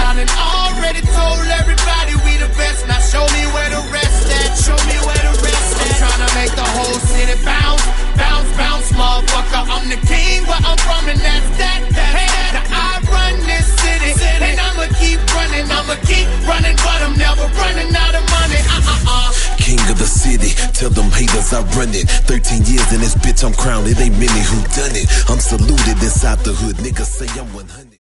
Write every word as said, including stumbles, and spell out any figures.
I done already told everybody we the best. Now show me where the rest at. Show me where the rest at. I'm tryna make the whole city bounce, bounce, bounce, motherfucker. I'm the king where I'm from, and that's that. Hey, now I run this city, and I'ma keep running. I'ma keep running, but I'm never running out of money. Uh-uh-uh. King of the city, tell them haters I run it. Thirteen years in this bitch, I'm crowned. It ain't many who done it. I'm saluted inside the hood. Niggas say I'm one hundred.